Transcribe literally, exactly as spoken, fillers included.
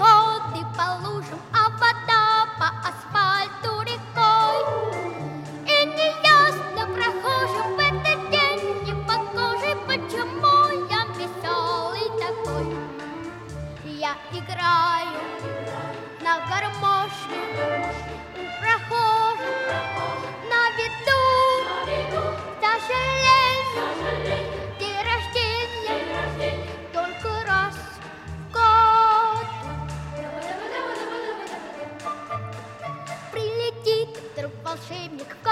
переходы по лужам, а вода по асфальту рекой. И неясно прохожим в этот день непогожий, почему я веселый такой. Я играю на гармошке у прохожих, на виду, к сожалению, день рождения только раз в год. Прилетит вдруг волшебник